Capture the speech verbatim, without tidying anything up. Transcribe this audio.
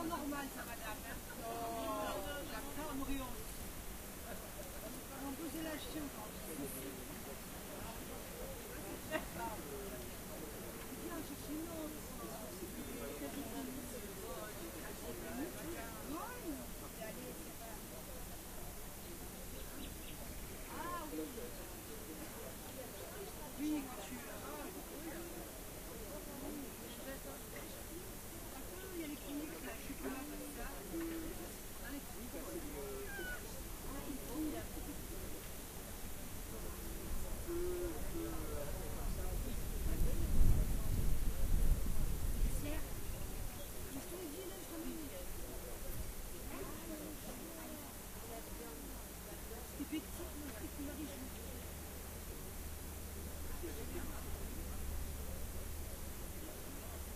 normal ça madame. Non, la femme brillante. On peut se lâcher encore. Viens chercher une autre.